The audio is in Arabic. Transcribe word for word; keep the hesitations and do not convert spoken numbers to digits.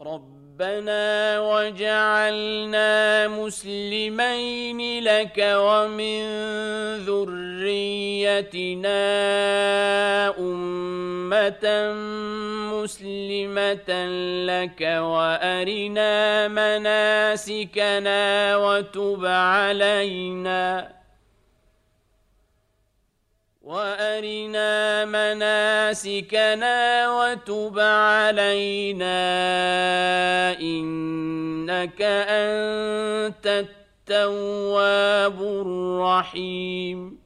ربنا وجعلنا مسلمين لك ومن ذريتنا أمة مسلمة لك وأرنا مناسكنا وتب علينا وأرنا مناسكنا وتب علينا إنك أنت التواب الرحيم